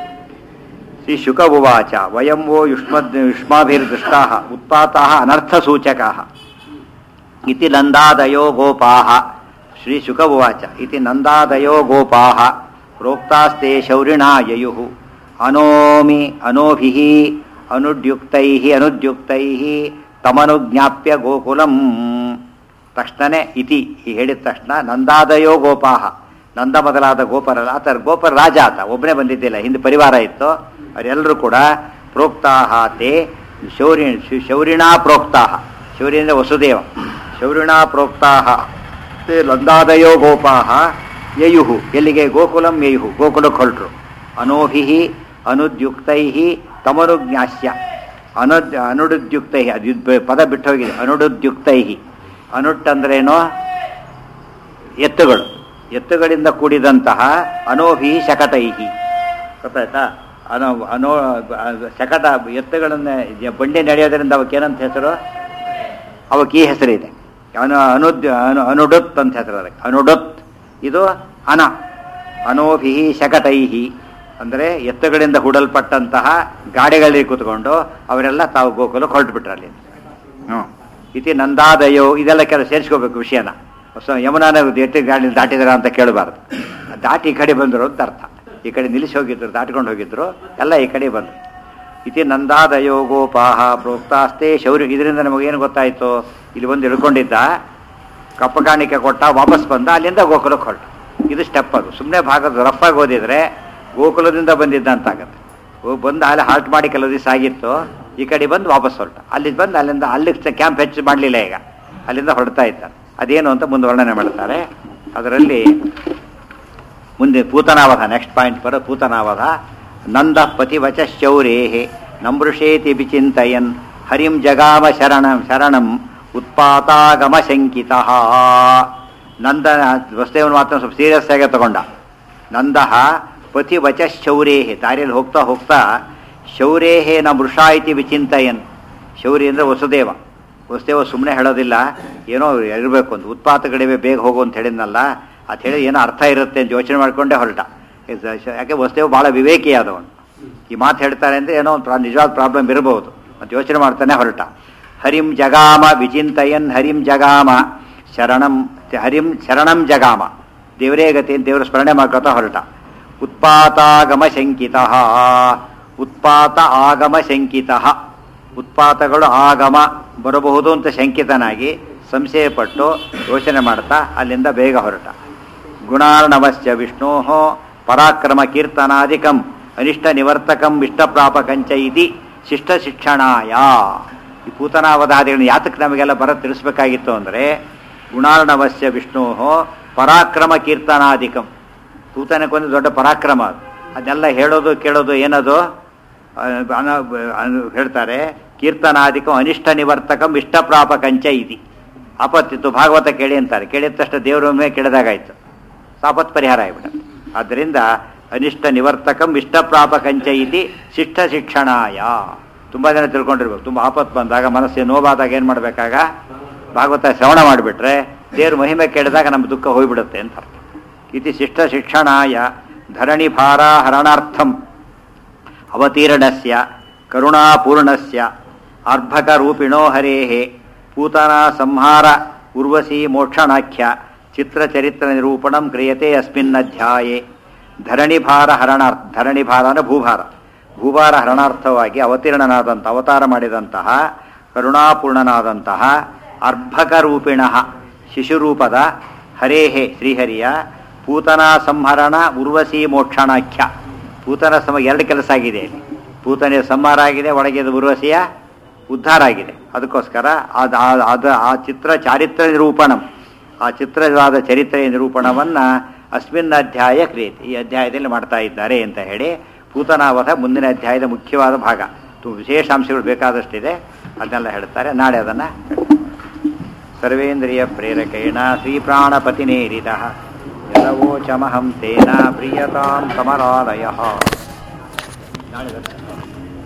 ಶ್ರೀ ಶುಕ ಉವಾಚ ವಯಂ ವೋ ಯುಷ್ಮಾಭಿರ್ದೃಷ್ಟಾ ಉತ್ಪಾತಾ ಅನರ್ಥಸೂಚಕಾ ಇತಿ ನಂದಾದಯೋ ಗೋಪಾ. ಶ್ರೀ ಶುಕ ಉವಾಚ ಇತಿ ನಂದಾದಯೋ ಗೋಪಾ ಪ್ರೋಕ್ತಾಸ್ತೆ ಶೌರಿಣಾ ಯಯುಃ ಅನೋಮಿ ಅನೋಭಿಃ ಅನುದ್ಯುಕ್ತೈಃ ತಮನುಜ್ಞಾಪ್ಯ ಗೋಕುಲಂ. ತಕ್ಷಣನೇ ಇತಿ ಹೇಳಿದ ತಕ್ಷಣ ನಂದಾದಯೋ ಗೋಪಾಹ, ನಂದ ಮೊದಲಾದ ಗೋಪರಲ್ಲ. ಆತ ಗೋಪರ ರಾಜ, ಆತ ಒಬ್ಬನೇ ಬಂದಿದ್ದಿಲ್ಲ, ಹಿಂದೆ ಪರಿವಾರ ಇತ್ತು. ಅವರೆಲ್ಲರೂ ಕೂಡ ಪ್ರೋಕ್ತಾಹ ತೇ ಶೌರಿಣಾ ಪ್ರೋಕ್ತಾಹ, ಶೌರಿ ಅಂದರೆ ವಸುದೇವ, ಶೌರಿಣಾ ಪ್ರೋಕ್ತಾಹ ತೇ ನಂದಾದಯೋ ಗೋಪಾಹ ಯಯುಹು, ಎಲ್ಲಿಗೆ? ಗೋಕುಲಂ ಯಯುಹು, ಗೋಕುಲಕ್ಕೆ ಹೊರಟರು. ಅನೋಭಿಃ ಅನುದ್ಯುಕ್ತೈಃ ತಮನುಜ್ಞಾಸ್ಯ, ಅನುಡುದ್ಯುಕ್ತೈ, ಅದು ಪದ ಬಿಟ್ಟು ಹೋಗಿದೆ. ಅನುಡುದ್ಯುಕ್ತೈ, ಅನುಟ್ಟಂದ್ರೇನೋ ಎತ್ತುಗಳು, ಎತ್ತುಗಳಿಂದ ಕೂಡಿದಂತಹ ಅನೋಭಿ ಶಕಟೈಹಿ, ಗೊತ್ತಾಯ್ತಾ? ಶಕಟ ಎತ್ತುಗಳನ್ನ ಬಂಡಿ ನಡೆಯೋದ್ರಿಂದ ಅವಕ್ಕೇನಂತ ಹೆಸರು? ಅವಕ್ಕೆ ಈ ಹೆಸರಿದೆ, ಅನುಡುತ್ ಅಂತ ಹೆಸರು ಅದಕ್ಕೆ. ಅನುಡುತ್ ಇದು ಅನೋಭಿ ಶಕಟೈಹಿ ಅಂದರೆ ಎತ್ತುಗಳಿಂದ ಹೂಡಲ್ಪಟ್ಟಂತಹ ಗಾಡಿಗಳಲ್ಲಿ ಕೂತ್ಕೊಂಡು ಅವರೆಲ್ಲ ತಾವು ಗೋಕುಲಕ್ಕೆ ಹೊರಟು ಬಿಟ್ರು ಅಲ್ಲಿ. ಇತಿ ನಂದಾದಯೋ, ಇದೆಲ್ಲ ಕೆಲವು ಸೇರಿಸ್ಕೋಬೇಕು ವಿಷಯನ. ಯಮುನಾನ ಎತ್ತು ಗಾಡಿ ದಾಟಿದಾರ ಅಂತ ಕೇಳಬಾರ್ದು. ದಾಟಿ ಈ ಕಡೆ ಬಂದರು ಅಂತ ಅರ್ಥ. ಈ ಕಡೆ ನಿಲ್ಲಿಸಿ ಹೋಗಿದ್ರು, ದಾಟಿಕೊಂಡು ಹೋಗಿದ್ರು, ಎಲ್ಲ ಈ ಕಡೆ ಬಂದರು. ಇತಿ ನಂದಾದಯೋ ಗೋಪಾಹ ಪ್ರೋಕ್ತಾಸ್ತೆ ಶೌರ್ಯ. ಇದರಿಂದ ನಮಗೇನು ಗೊತ್ತಾಯಿತು? ಇಲ್ಲಿ ಬಂದು ಇಳ್ಕೊಂಡಿದ್ದ, ಕಪ್ಪ ಕಾಣಿಕೆ ಕೊಟ್ಟ, ವಾಪಸ್ ಬಂದ, ಅಲ್ಲಿಂದ ಗೋಕುಲಕ್ಕೆ ಹೊರಟ. ಇದು ಸ್ಟೆಪ್. ಅದು ಸುಮ್ಮನೆ ಭಾಗದ ರಫಾಗಿ ಓದಿದ್ರೆ ಗೋಕುಲದಿಂದ ಬಂದಿದ್ದ ಅಂತಾಗತ್ತೆ. ಬಂದು ಅಲ್ಲಿ ಹಾಲ್ಟ್ ಮಾಡಿ ಕೆಲವು ದಿವಸ ಆಗಿತ್ತು, ಈ ಕಡೆ ಬಂದು ವಾಪಸ್ ಹೊರಟ. ಅಲ್ಲಿ ಬಂದು ಅಲ್ಲಿಂದ ಅಲ್ಲಿಗೆ ಕ್ಯಾಂಪ್ ಹೆಚ್ಚು ಮಾಡಲಿಲ್ಲ, ಈಗ ಅಲ್ಲಿಂದ ಹೊರಡ್ತಾ ಇದ್ದಾರೆ. ಅದೇನು ಅಂತ ಮುಂದೆ ವರ್ಣನೆ ಮಾಡ್ತಾರೆ. ಅದರಲ್ಲಿ ಮುಂದೆ ಪೂತನಾವಧ, ನೆಕ್ಸ್ಟ್ ಪಾಯಿಂಟ್ ಬರೋ ಪೂತನಾವಧ. ನಂದ ಪತಿವಚ ಶೌರೇಹೇ ನಮೃಷೇತಿ ವಿಚಿಂತಯನ್ ಹರಿಂ ಜಗಾಮ ಶರಣಂ ಉತ್ಪಾತಾಗಮ ಶಂಕಿತ. ನಂದನ ವಸುದೇವನ ಮಾತನ್ನು ಸ್ವಲ್ಪ ಸೀರಿಯಸ್ ಆಗಿ ತಗೊಂಡ. ನಂದಃ ಪತಿವಚ ಶೌರೇಹೇ, ದಾರಿಯಲ್ಲಿ ಹೋಗ್ತಾ ಹೋಗ್ತಾ ಶೌರೇಹೇ ನ ಮೃಷಾ ಇತಿ ವಿಚಿಂತಯನ್. ಶೌರಿ ಅಂದರೆ ವಸುದೇವ. ವಸುದೇವ ಸುಮ್ಮನೆ ಹೇಳೋದಿಲ್ಲ, ಏನೋ ಇರಬೇಕು ಅಂತ. ಉತ್ಪಾತಗಳಿವೆ, ಬೇಗ ಹೋಗು ಅಂತ ಹೇಳಿದ್ನಲ್ಲ, ಅದು ಹೇಳಿ ಏನೋ ಅರ್ಥ ಇರುತ್ತೆ ಅಂತ ಯೋಚನೆ ಮಾಡಿಕೊಂಡೇ ಹೊರಟ. ಯಾಕೆ ವಸುದೇವ ಭಾಳ ವಿವೇಕಿಯಾದವನು. ಈ ಮಾತು ಹೇಳ್ತಾರೆ ಅಂದರೆ ಏನೋ ಒಂದು ನಿಜವಾದ ಪ್ರಾಬ್ಲಮ್ ಇರಬಹುದು ಅಂತ ಯೋಚನೆ ಮಾಡ್ತಾನೆ ಹೊರಟ. ಹರಿಂ ಜಗಾಮ ವಿಚಿಂತಯನ್ ಹರಿಂ ಜಗಾಮ ಶರಣಂ ಜಗಾಮ, ದೇವರೇ ಗತಿ ಅಂತ ದೇವರ ಸ್ಮರಣೆ ಮಾಡ್ಕೊತಾ ಹೊರಟ. ಉತ್ಪಾತಾಗಮ ಶಂಕಿತಃ ಉತ್ಪಾತ ಆಗಮ ಶಂಕಿತಃ ಉತ್ಪಾತಗಳು ಆಗಮ ಬರಬಹುದು ಅಂತ ಶಂಕಿತನಾಗಿ ಸಂಶಯಪಟ್ಟು ಯೋಚನೆ ಮಾಡ್ತಾ ಅಲ್ಲಿಂದ ಬೇಗ ಹೊರಟ. ಗುಣಾರ್ಣವಸ್ಯ ವಿಷ್ಣೋ ಪರಾಕ್ರಮ ಕೀರ್ತನಾದಿಕಂ ಅನಿಷ್ಟ ನಿವರ್ತಕಂ ಇಷ್ಟಪ್ರಾಪಕಂಚ ಇತಿ ಶಿಷ್ಟ ಶಿಕ್ಷಣಾಯ. ಈ ಪೂತನಾವಧಾದಿಗಳನ್ನ ಯಾತಕ್ಕೆ ನಮಗೆಲ್ಲ ತಿಳಿಸ್ಬೇಕಾಗಿತ್ತು ಅಂದರೆ ಗುಣಾರ್ಣವಸ್ಯ ವಿಷ್ಣೋ ಪರಾಕ್ರಮ ಕೀರ್ತನಾದಿಕಂ. ಪೂತನಕ್ಕೊಂದು ದೊಡ್ಡ ಪರಾಕ್ರಮ ಅದು. ಅದನ್ನೆಲ್ಲ ಹೇಳೋದು ಕೇಳೋದು ಏನದು ಹೇಳ್ತಾರೆ. ಕೀರ್ತನಾದಿಕಂ ಅನಿಷ್ಟ ನಿವರ್ತಕಂ ಇಷ್ಟಪ್ರಾಪಕಂಚ ಇತಿ. ಆಪತ್ತಿತ್ತು ಭಾಗವತ ಕೇಳಿ ಅಂತಾರೆ. ಕೇಳಿದ ತಕ್ಷಣ ದೇವರೊಮ್ಮೆ ಕೇಳಿದಾಗಾಯ್ತು, ಆಪತ್ ಪರಿಹಾರ ಆಗಿಬಿಡುತ್ತೆ. ಆದ್ದರಿಂದ ಅನಿಷ್ಟ ನಿವರ್ತಕಂ ಇಷ್ಟಪ್ರಾಪಕಂಚ ಇತಿ ಶಿಷ್ಟ ಶಿಕ್ಷಣಾಯ. ತುಂಬ ಜನ ತಿಳ್ಕೊಂಡಿರ್ಬೇಕು. ತುಂಬ ಆಪತ್ತು ಬಂದಾಗ ಮನಸ್ಸಿಗೆ ನೋವಾದಾಗ ಏನು ಮಾಡಬೇಕಾಗ ಭಾಗವತ ಶ್ರವಣ ಮಾಡಿಬಿಟ್ರೆ ದೇವ್ರ ಮಹಿಮೆ ಕೇಳಿದಾಗ ನಮ್ಮ ದುಃಖ ಹೋಗ್ಬಿಡುತ್ತೆ ಅಂತ ಅರ್ಥ. ಇತಿ ಶಿಷ್ಟ ಶಿಕ್ಷಣಾಯ ಧರಣಿ ಭಾರ ಹರಣಾರ್ಥಂ ಅವತೀರ್ಣಸ್ಯ ಕರುಣಾಪೂರ್ಣಸ್ಯ ಅರ್ಭಕ ರೂಪಿಣೋ ಹರೇಃ ಪೂತನಾ ಸಂಹಾರ ಉರ್ವಶಿ ಮೋಕ್ಷಣಾಖ್ಯ ಚಿತ್ರಚರಿತ್ರ ನಿರೂಪಣಂ ಕ್ರಿಯತೆ ಅಸ್ಮಿನ್ನಧ್ಯಾಯೇ. ಧರಣಿಭಾರ ಹರಣಾರ್ಥ, ಧರಣಿಭಾರ ಅಂದರೆ ಭೂಭಾರ, ಭೂಭಾರ ಹರಣಾರ್ಥವಾಗಿ ಅವತೀರ್ಣನಾದಂಥ ಅವತಾರ ಮಾಡಿದಂತಹ ಕರುಣಾಪೂರ್ಣನಾದಂತಹ ಅರ್ಭಕ ರೂಪಿಣ ಶಿಶುರೂಪದ ಹರೇಹೇ ಶ್ರೀಹರಿಯ ಪೂತನಾ ಸಂಹರಣ ಉರ್ವಶಿ ಮೋಕ್ಷಣಾಖ್ಯ. ಪೂತನ ಎರಡು ಕೆಲಸ ಆಗಿದೆ ಇಲ್ಲಿ. ಪೂತನೆಯ ಸಂಹಾರ ಆಗಿದೆ, ಒಳಗಿದ ಉರ್ವಶಿಯ ಉದ್ಧಾರ ಆಗಿದೆ. ಅದಕ್ಕೋಸ್ಕರ ಆ ಚಿತ್ರ ಚಾರಿತ್ರ ನಿರೂಪಣಂ, ಆ ಚಿತ್ರವಾದ ಚರಿತ್ರೆಯ ನಿರೂಪಣವನ್ನು ಅಸ್ಮಿನ್ ಅಧ್ಯಾಯ ಕ್ರಿಯತೆ, ಈ ಅಧ್ಯಾಯದಲ್ಲಿ ಮಾಡ್ತಾ ಇದ್ದಾರೆ ಅಂತ ಹೇಳಿ ಪೂತನಾವಧ ಮುಂದಿನ ಅಧ್ಯಾಯದ ಮುಖ್ಯವಾದ ಭಾಗ. ವಿಶೇಷಾಂಶಗಳು ಬೇಕಾದಷ್ಟಿದೆ, ಅದನ್ನೆಲ್ಲ ಹೇಳ್ತಾರೆ. ನಾಳೆ ಅದನ್ನು ಸರ್ವೇಂದ್ರಿಯ ಪ್ರೇರಕೇಣ ಶ್ರೀಪ್ರಾಣಪತಿನೇರಿದ ಯದವೋಚಮಹಂ ತೇನ ಪ್ರಿಯತಾಂ ಕಮಲಾಲಯ. ನಾಳೆ